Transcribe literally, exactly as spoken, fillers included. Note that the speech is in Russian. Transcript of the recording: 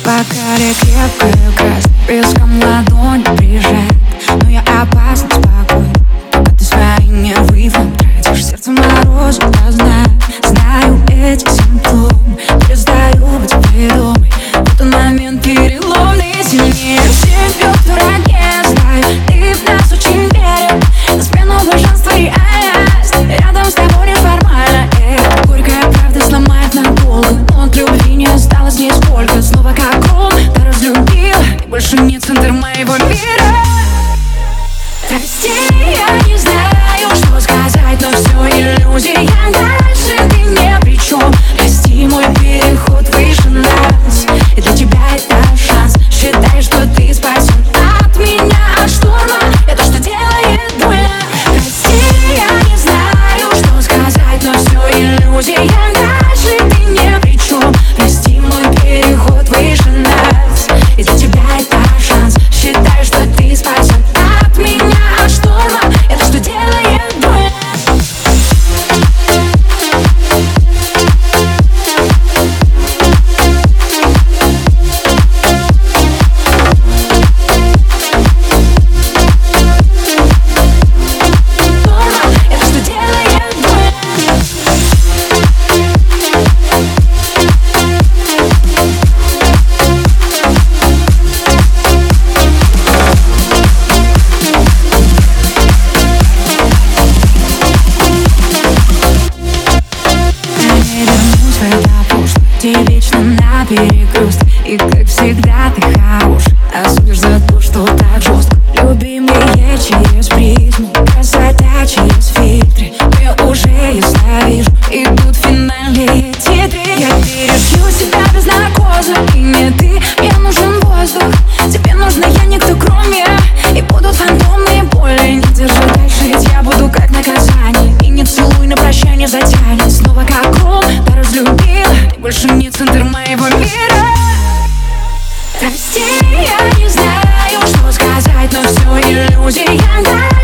бокале крепкая красть, блеском ладонь прижать. Но я опасно спокойна, пока ты свои нервы тратишь. Сердце морозит, я знаю, знаю эти симптомы. Перестаю быть ведомой, в этот момент переломный. Сильнее всех бьет в враге, знаю, ты в нас очень верил. На смену блаженства реальность, рядом с тобой неформально. Эх, горькая правда сломает надолго, но от любви не осталось нисколько. Снова как гром, ты разлюбила, ты больше не центр моего мира. Прости, я не знаю, что сказать, но все иллюзия. Дальше ты не при чем. Прости, мой переход выше нас, и для тебя это шанс. Считай, что ты спасен от меня, от шторма. Это что делает больно. Прости, я не знаю, что сказать, но все иллюзия. Дальше ты не при чем. Прости, мой переход выше нас, и для тебя это шанс. Считай, что ты спасен от меня, от шторма. Это что делает больно. Ты вечно на перекрест, и как всегда ты хорош, а судишь за то, что так жестко. Любимые через призму, красота через фильтры. Но я уже ясно вижу, идут финальные титры. Я перешью себя без наркоза, и не ты, мне нужен воздух. Тебе нужна я, никто кроме. И будут фантомные боли, не держи дальше, ведь я буду как наказание. И не целуй на прощание, затянет снова как гром. Ты разлюбила, ты больше не центр моего мира. Прости, я не знаю, что сказать, но все иллюзия.